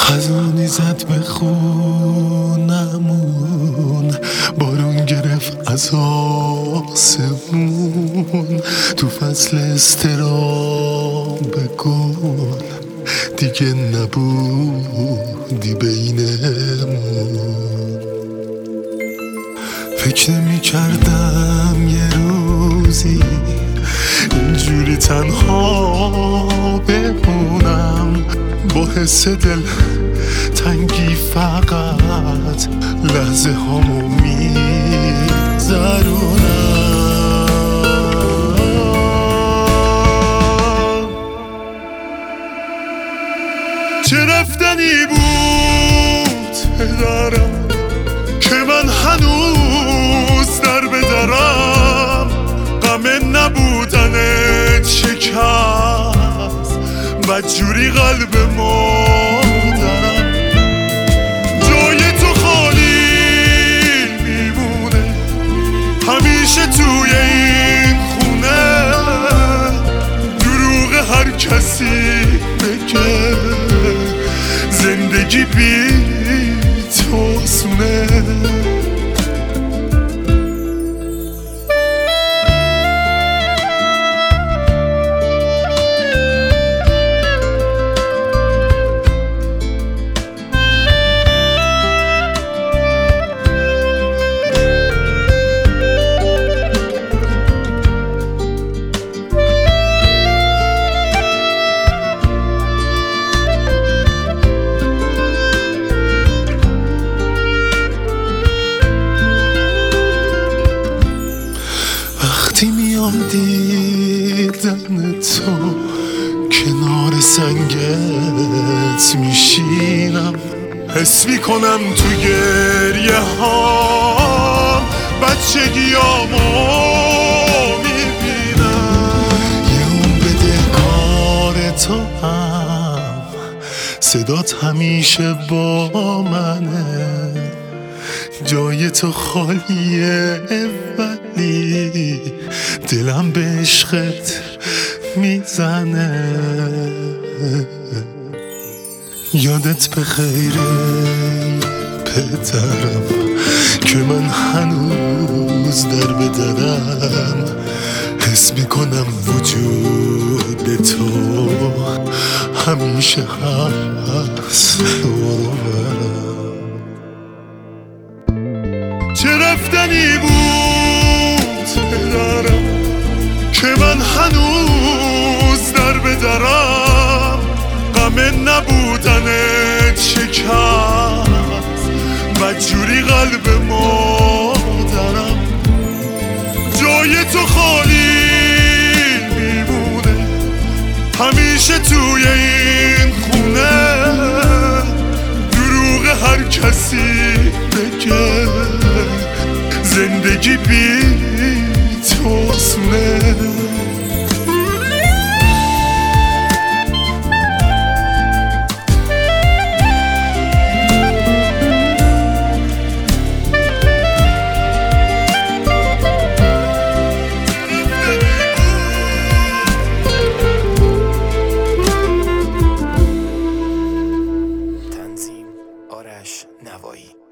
خزانی زد به خونمون، بارون گرفت از آسمون. تو فصل استراب گل دیگه نبودی بینمون. فکر نمی کردم یه روزی اینجوری تنها بمونم، با حس دل تنگی فقط لحظه هامو می‌گذرونم. چه رفتنی بود پدرم که من هنوز در بدرم، غم نبودنت شکست بدجوری قلب مادرم. جای تو خالی میمونه همیشه توی این خونه، دروغ هر کسی بگه زندگی بی تو سونه. وقتی میام دیدن تو کنار سنگت میشینم، حس میکنم تو گریه ها بچگیامو میبینم. یه اون بدهکار تو هم صدات همیشه با منه، جای تو خالیه ولی دلم به عشقت میزنه. یادت به خیره پدرم که من هنوز در بدرم، حس میکنم وجود تو همیشه هست دورم. چه رفتنی بود پدرم که من هنوز در بدرم، غم نبودنت شکست بدجوری قلب مادرم. جای تو خالی میمونه همیشه توی این خونه، دروغ هر کسی بگه زندگی بی تو سونه. تنظیم آرش نوایی.